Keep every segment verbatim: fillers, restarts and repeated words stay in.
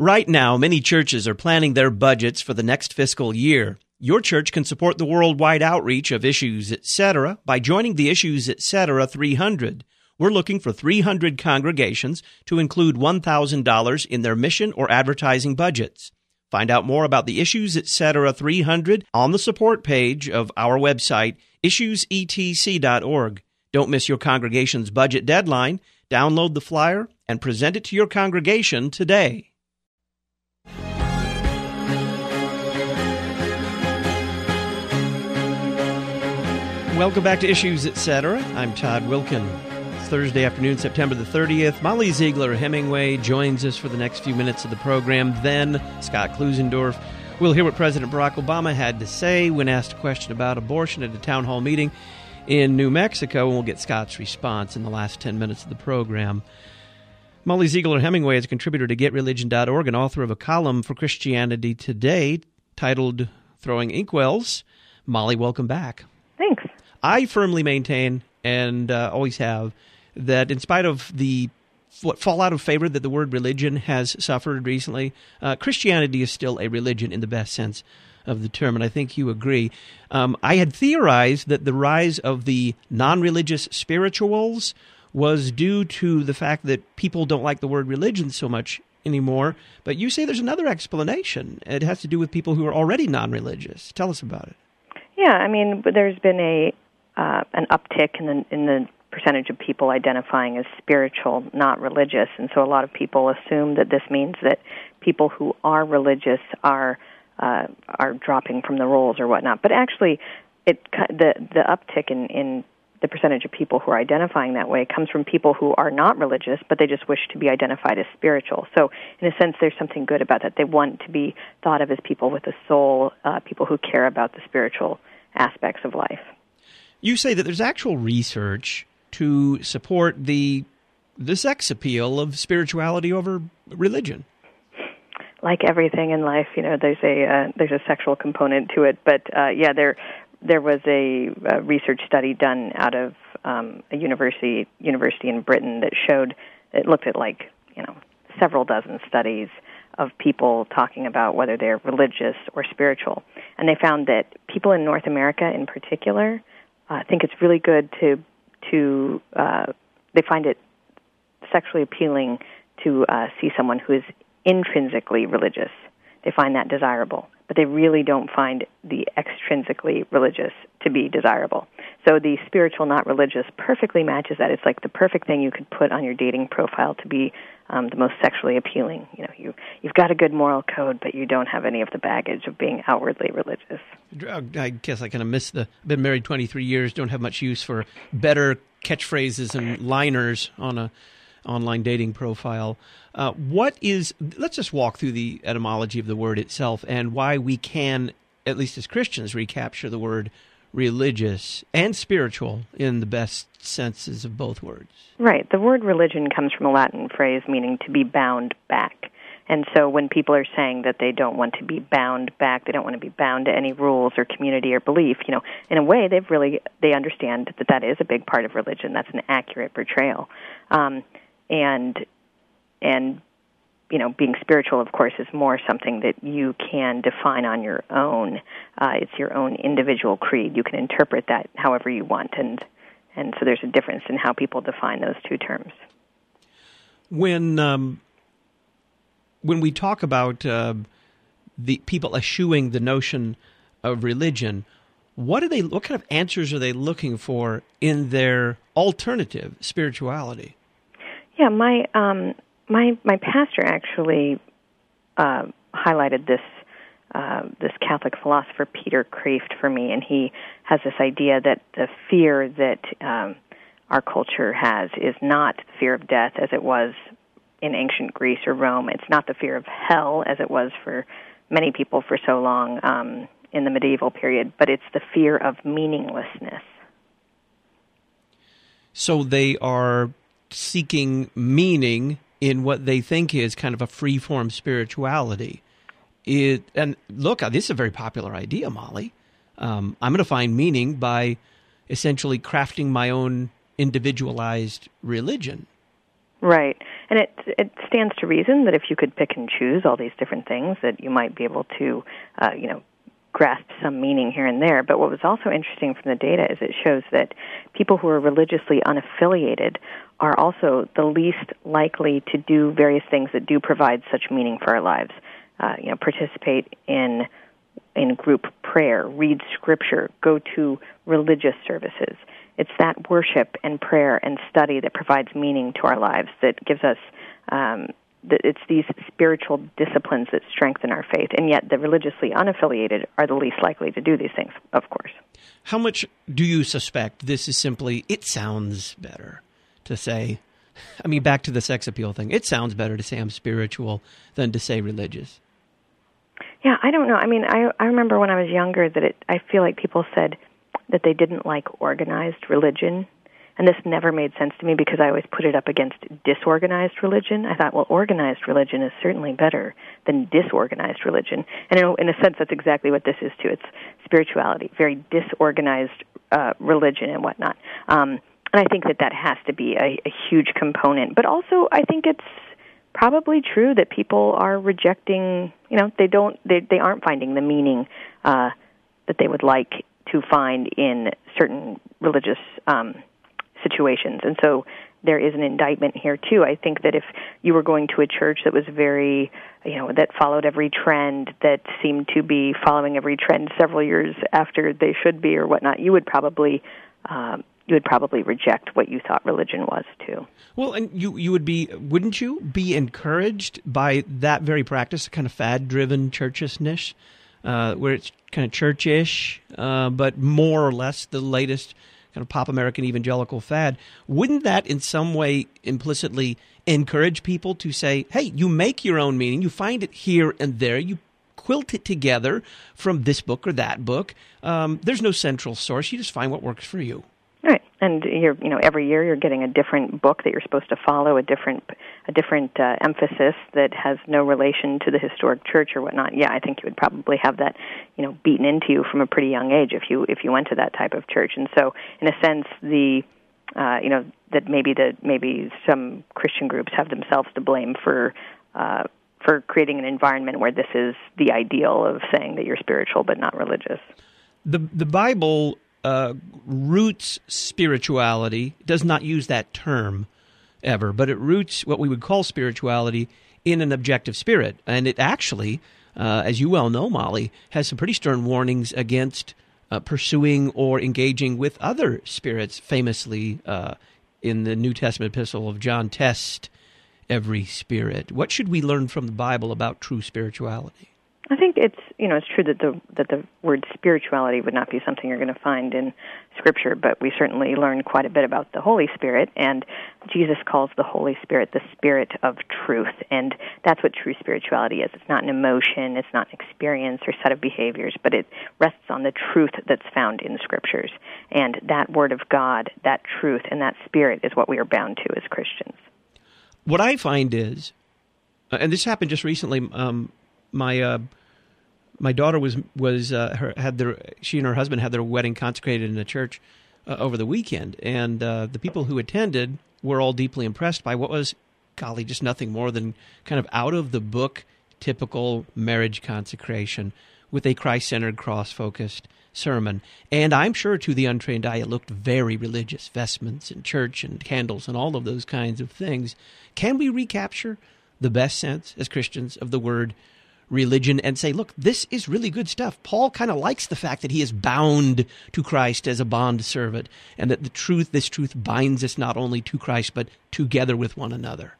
Right now, many churches are planning their budgets for the next fiscal year. Your church can support the worldwide outreach of Issues Etc. by joining the Issues Etc. three hundred. We're looking for three hundred congregations to include one thousand dollars in their mission or advertising budgets. Find out more about the Issues Etc. three hundred on the support page of our website, issues e t c dot org. Don't miss your congregation's budget deadline. Download the flyer and present it to your congregation today. Welcome back to Issues Etc. I'm Todd Wilkin. It's Thursday afternoon, September the thirtieth. Molly Ziegler Hemingway joins us for the next few minutes of the program. Then Scott Klusendorf. We'll hear what President Barack Obama had to say when asked a question about abortion at a town hall meeting in New Mexico, and we'll get Scott's response in the last ten minutes of the program. Molly Ziegler Hemingway is a contributor to get religion dot org and author of a column for Christianity Today titled Throwing Inkwells. Molly, welcome back. Thanks. I firmly maintain, and uh, always have, that in spite of the what, fall out of favor that the word religion has suffered recently, uh, Christianity is still a religion in the best sense of the term, and I think you agree. Um, I had theorized that the rise of the non-religious spirituals was due to the fact that people don't like the word religion so much anymore, but you say there's another explanation. It has to do with people who are already non-religious. Tell us about it. Yeah, I mean, there's been a uh, an uptick in the in the percentage of people identifying as spiritual, not religious, and so a lot of people assume that this means that people who are religious are uh, are dropping from the rolls or whatnot. But actually, it the the uptick in, in the percentage of people who are identifying that way comes from people who are not religious, but they just wish to be identified as spiritual. So in a sense, there's something good about that. They want to be thought of as people with a soul, uh, people who care about the spiritual aspects of life. You say that there's actual research to support the the sex appeal of spirituality over religion. Like everything in life, you know, there's a uh, there's a sexual component to it. But uh, yeah, there there was a, a research study done out of um, a university university in Britain that showed it looked at like you know several dozen studies of people talking about whether they're religious or spiritual, and they found that people in North America, in particular, uh, think it's really good to to uh, they find it sexually appealing to uh, see someone who is intrinsically religious. They find that desirable, but they really don't find the extrinsically religious to be desirable. So the spiritual, not religious, perfectly matches that. It's like the perfect thing you could put on your dating profile to be um, the most sexually appealing. You know, you you've got a good moral code, but you don't have any of the baggage of being outwardly religious. I guess I kind of miss the. I've been married twenty-three years. Don't have much use for better catchphrases and liners on a online dating profile. Uh, what is, let's just walk through the etymology of the word itself and why we can, at least as Christians, recapture the word religious and spiritual in the best senses of both words. Right. The word religion comes from a Latin phrase meaning to be bound back. And so when people are saying that they don't want to be bound back, they don't want to be bound to any rules or community or belief, you know, in a way they've really, they understand that that is a big part of religion. That's an accurate portrayal. Um, and And, you know, being spiritual, of course, is more something that you can define on your own. Uh, it's your own individual creed. You can interpret that however you want, and and so there's a difference in how people define those two terms. When um, when we talk about uh, the people eschewing the notion of religion, what are they? What kind of answers are they looking for in their alternative spirituality? Yeah, my. Um, My my pastor actually uh, highlighted this uh, this Catholic philosopher Peter Kreeft for me, and he has this idea that the fear that um, our culture has is not the fear of death as it was in ancient Greece or Rome. It's not the fear of hell as it was for many people for so long um, in the medieval period, but it's the fear of meaninglessness. So they are seeking meaning in what they think is kind of a free-form spirituality. It, and look, this is a very popular idea, Molly. Um, I'm going to find meaning by essentially crafting my own individualized religion. Right. And it it stands to reason that if you could pick and choose all these different things, that you might be able to, uh, you know, grasp some meaning here and there. But what was also interesting from the data is it shows that people who are religiously unaffiliated are also the least likely to do various things that do provide such meaning for our lives. Uh, you know, participate in in group prayer, read scripture, go to religious services. It's that worship and prayer and study that provides meaning to our lives, that gives us, um, that it's these spiritual disciplines that strengthen our faith. And yet the religiously unaffiliated are the least likely to do these things, of course. How much do you suspect this is simply, it sounds better to say, I mean, back to the sex appeal thing, it sounds better to say I'm spiritual than to say religious? Yeah, I don't know. I mean, I, I remember when I was younger that it, I feel like people said that they didn't like organized religion, and this never made sense to me because I always put it up against disorganized religion. I thought, well, organized religion is certainly better than disorganized religion, and in a, in a sense, that's exactly what this is too. It's spirituality, very disorganized uh, religion and whatnot, um, and I think that that has to be a, a huge component. But also, I think it's probably true that people are rejecting. You know, they don't, they they aren't finding the meaning uh, that they would like to find in certain religious um, situations. And so there is an indictment here, too. I think that if you were going to a church that was very, you know, that followed every trend, that seemed to be following every trend several years after they should be or whatnot, you would probably um, you would probably reject what you thought religion was, too. Well, and you, you would be, wouldn't you be encouraged by that very practice, kind of fad-driven churchishness? Uh, where it's kind of church-ish, uh, but more or less the latest kind of pop American evangelical fad. Wouldn't that in some way implicitly encourage people to say, hey, you make your own meaning, you find it here and there, you quilt it together from this book or that book. Um, there's no central source. You just find what works for you. Right, and you're, you know, every year you're getting a different book that you're supposed to follow, a different, a different uh, emphasis that has no relation to the historic church or whatnot. Yeah, I think you would probably have that, you know, beaten into you from a pretty young age if you if you went to that type of church. And so, in a sense, the, uh, you know, that maybe the maybe some Christian groups have themselves to blame for. Uh, for creating an environment where this is the ideal of saying that you're spiritual but not religious. The the Bible uh, roots spirituality, does not use that term ever, but it roots what we would call spirituality in an objective spirit. And it actually, uh, as you well know, Molly, has some pretty stern warnings against uh, pursuing or engaging with other spirits, famously uh, in the New Testament epistle of John, test every spirit. What should we learn from the Bible about true spirituality? I think it's, you know, it's true that the that the word spirituality would not be something you're going to find in Scripture, but we certainly learn quite a bit about the Holy Spirit, and Jesus calls the Holy Spirit the Spirit of truth, and that's what true spirituality is. It's not an emotion, it's not an experience or set of behaviors, but it rests on the truth that's found in Scriptures, and that Word of God, that truth, and that Spirit is what we are bound to as Christians. What I find is, uh, and this happened just recently, um, my uh, my daughter was was uh, her, had their she and her husband had their wedding consecrated in a church uh, over the weekend, and uh, the people who attended were all deeply impressed by what was, golly, just nothing more than kind of out of the book typical marriage consecration with a Christ-centered, cross-focused sermon. And I'm sure to the untrained eye it looked very religious, vestments and church and candles and all of those kinds of things. Can we recapture the best sense as Christians of the word religion and say, look, this is really good stuff. Paul kind of likes the fact that he is bound to Christ as a bond servant, and that the truth, this truth binds us not only to Christ, but together with one another.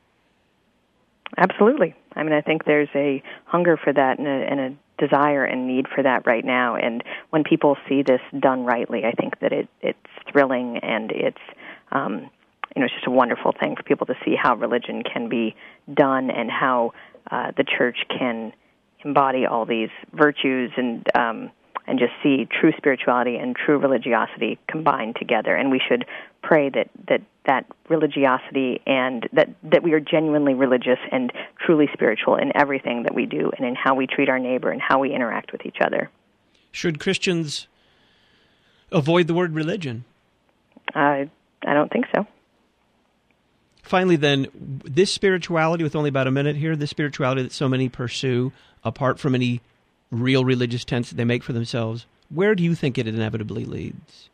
Absolutely. I mean, I think there's a hunger for that and a, and a desire and need for that right now. And when people see this done rightly, I think that it, it's thrilling, and it's, um, you know, it's just a wonderful thing for people to see how religion can be done and how uh, the church can embody all these virtues and um, and just see true spirituality and true religiosity combined together. And we should pray that that, that religiosity and that, that we are genuinely religious and truly spiritual in everything that we do and in how we treat our neighbor and how we interact with each other. Should Christians avoid the word religion? Uh, I don't think so. Finally, then, this spirituality, with only about a minute here, this spirituality that so many pursue, apart from any real religious tenets that they make for themselves, where do you think it inevitably leads?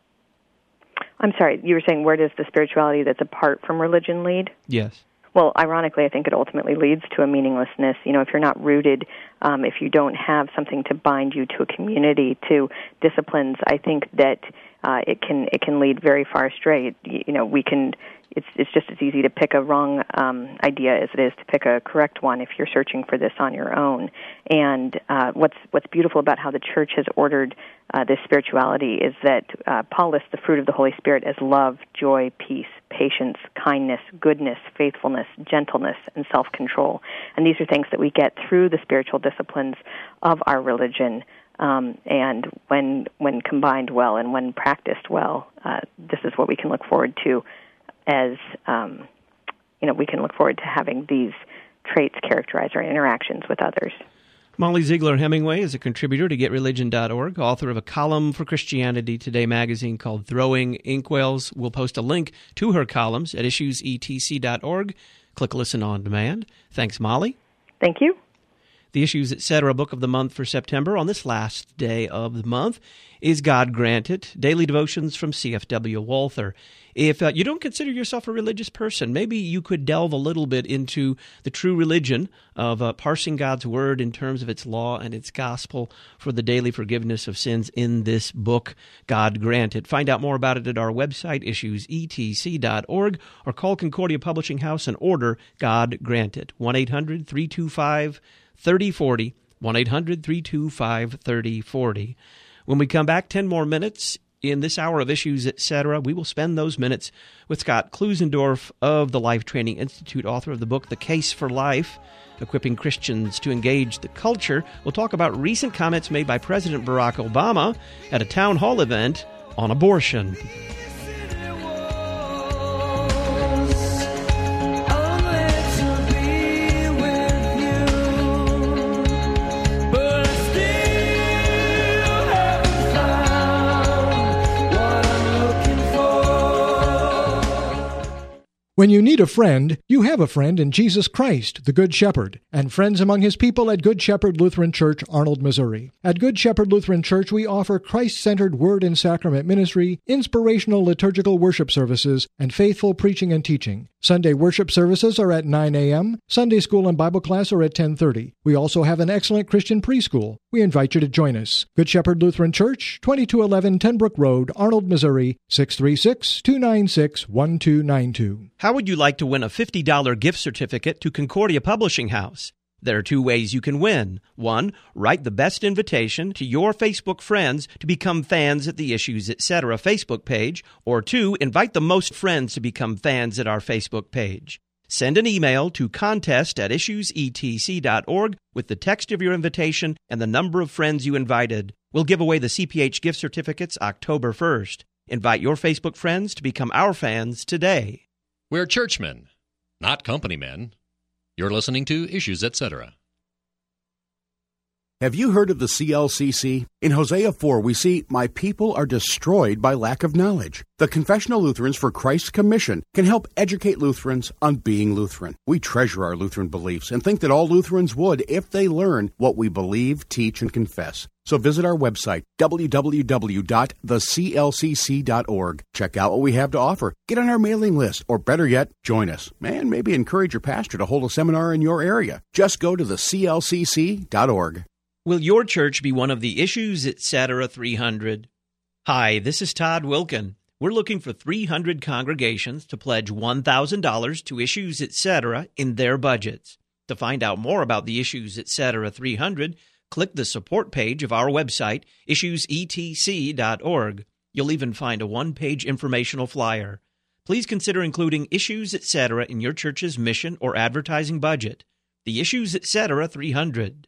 I'm sorry, you were saying where does the spirituality that's apart from religion lead? Yes. Well, ironically, I think it ultimately leads to a meaninglessness. You know, if you're not rooted, um, if you don't have something to bind you to a community, to disciplines, I think that uh, it can it can lead very far astray. You, you know, we can. It's it's just as easy to pick a wrong um, idea as it is to pick a correct one if you're searching for this on your own. And uh, what's what's beautiful about how the church has ordered uh, this spirituality is that uh, Paul lists the fruit of the Holy Spirit as love, joy, peace, patience, kindness, goodness, faithfulness, gentleness, and self-control. And these are things that we get through the spiritual disciplines of our religion. Um, and when when combined well and when practiced well, uh, this is what we can look forward to. As um, you know, we can look forward to having these traits characterize our interactions with others. Molly Ziegler Hemingway is a contributor to get religion dot org, author of a column for Christianity Today magazine called Throwing Inkwells. We'll post a link to her columns at issues e t c dot org. Click Listen on Demand. Thanks, Molly. Thank you. The Issues Etc. Book of the Month for September on this last day of the month is God Granted, Daily Devotions from C F W Walther. If uh, you don't consider yourself a religious person, maybe you could delve a little bit into the true religion of uh, parsing God's Word in terms of its law and its gospel for the daily forgiveness of sins in this book, God Granted. Find out more about it at our website, issues e t c dot org, or call Concordia Publishing House and order God Granted, one eight hundred three two five thirty forty, one eight hundred three two five thirty forty. When we come back, ten more minutes in this hour of Issues, et cetera, we will spend those minutes with Scott Klusendorf of the Life Training Institute, author of the book The Case for Life, Equipping Christians to Engage the Culture. We'll talk about recent comments made by President Barack Obama at a town hall event on abortion. When you need a friend, you have a friend in Jesus Christ, the Good Shepherd, and friends among his people at Good Shepherd Lutheran Church, Arnold, Missouri. At Good Shepherd Lutheran Church, we offer Christ-centered word and sacrament ministry, inspirational liturgical worship services, and faithful preaching and teaching. Sunday worship services are at nine a.m., Sunday school and Bible class are at ten thirty. We also have an excellent Christian preschool. We invite you to join us. Good Shepherd Lutheran Church, twenty-two eleven Tenbrook Road, Arnold, Missouri, six three six, two nine six, one two nine two. How would you like to win a fifty dollars gift certificate to Concordia Publishing House? There are two ways you can win. One, write the best invitation to your Facebook friends to become fans at the Issues Etc. Facebook page, or two, invite the most friends to become fans at our Facebook page. Send an email to contest at issues e t c dot org with the text of your invitation and the number of friends you invited. We'll give away the C P H gift certificates October first. Invite your Facebook friends to become our fans today. We're churchmen, not company men. You're listening to Issues Etc. Have you heard of the C L C C? In Hosea four, we see, "My people are destroyed by lack of knowledge." The Confessional Lutherans for Christ's Commission can help educate Lutherans on being Lutheran. We treasure our Lutheran beliefs and think that all Lutherans would if they learn what we believe, teach, and confess. So visit our website, w w w dot the c l c c dot org. Check out what we have to offer. Get on our mailing list, or better yet, join us. And maybe encourage your pastor to hold a seminar in your area. Just go to the c l c c dot org. Will your church be one of the Issues Etc. three hundred? Hi, this is Todd Wilkin. We're looking for three hundred congregations to pledge one thousand dollars to Issues Etc. in their budgets. To find out more about the Issues Etc. three hundred, click the support page of our website, issues e t c dot org. You'll even find a one-page informational flyer. Please consider including Issues Etc. in your church's mission or advertising budget. The Issues Etc. three hundred.